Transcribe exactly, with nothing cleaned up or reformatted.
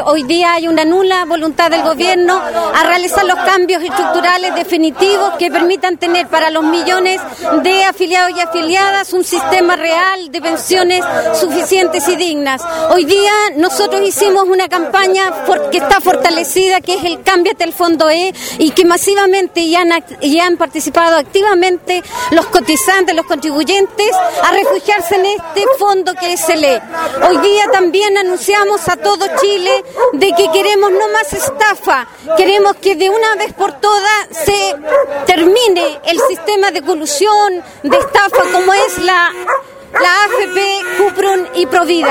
hoy día hay una nula voluntad del gobierno a realizar los cambios estructurales definitivos que permitan tener para los millones de afiliados y afiliadas un sistema real de pensiones suficientes y dignas. Hoy día nosotros hicimos una campaña for, que está fortalecida, que es el Cámbiate el Fondo E, y que masivamente ya han, ya han participado activamente los cotizantes, los contribuyentes, a refugiarse en este fondo que es el E. Hoy día también anunciamos a todo Chile de que queremos no más estafa, queremos que de una vez por todas se termine el sistema de colusión, de estafa como es la, la A F P, Cuprum y Provida.